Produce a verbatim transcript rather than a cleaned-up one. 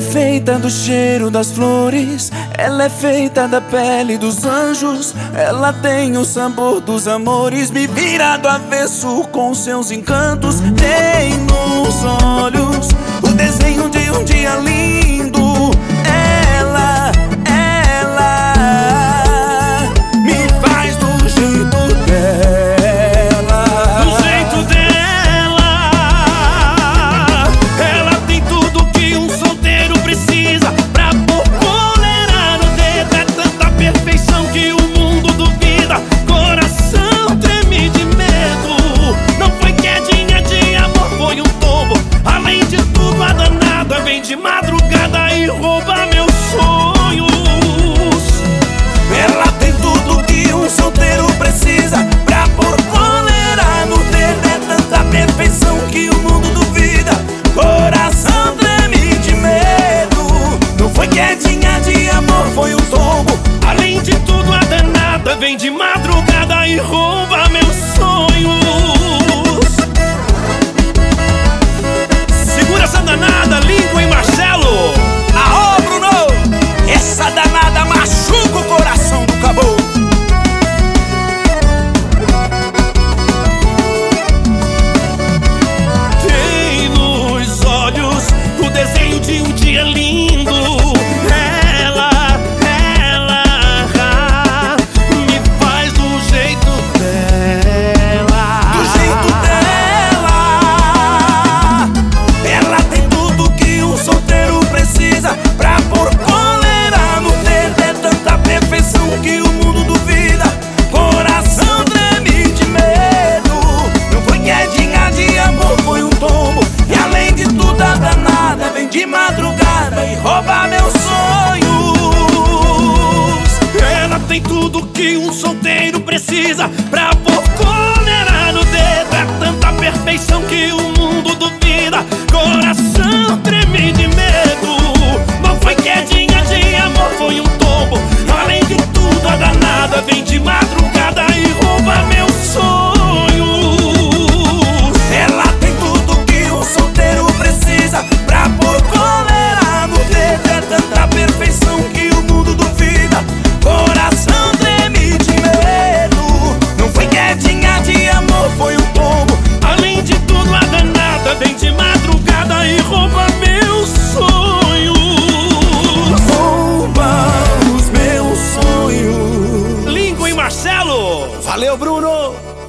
é feita do cheiro das flores, ela é feita da pele dos anjos. Ela tem o sabor dos amores, me vira do avesso com seus encantos. Tem nos olhos o desenho de um dia lindo. Ela, ela me faz do jeito dela. Do jeito dela. Ela tem tudo que um solteiro precisa pra pôr coleira no dedo. É tanta perfeição que o mundo duvida. Coração treme de medo. Não foi quedinha de amor, foi um tombo. Além de tudo, a danada vem de madrugada e rouba meus sonhos. Ela tem tudo que um solteiro precisa pra pôr coleira no dedo. É tanta perfeição que o mundo duvida. Coração treme de medo. Não foi quedinha de amor, foi um tombo. Além de tudo, a danada vem de madrugada e rouba meus sonhos. Segura essa danada, Lincoln e Marcelo. Aô, Bruno! Essa danada machuca o coração do caboclo. Tem nos olhos o desenho de um dia lindo. Ela, ela me faz do jeito dela. Do jeito dela. Ela tem tudo que um solteiro precisa pra pôr coleira no dedo. É tanta perfeição que o mundo duvida. Coração treme de medo. Não foi quedinha de amor, foi um tombo. E além de tudo, a danada vem de madrugada e rouba meus sonhos. Ela tem tudo que um solteiro precisa pra pôr coleira no dedo. É tanta perfeição que o mundo duvida. Coração treme de medo. Não foi quedinha de amor, foi um tombo. Além de tudo, a danada vem de madrugada e rouba meus sonhos. Ela tem tudo que um solteiro precisa pra pôr coleira no dedo. É tanta perfeição que o mundo duvida. Coração treme de medo. Não foi quedinha de amor, foi um tombo. Além de tudo, a danada vem de madrugada e rouba meus sonhos. Rouba os meus sonhos. Lincoln e Marcelo. Valeu, Bruno!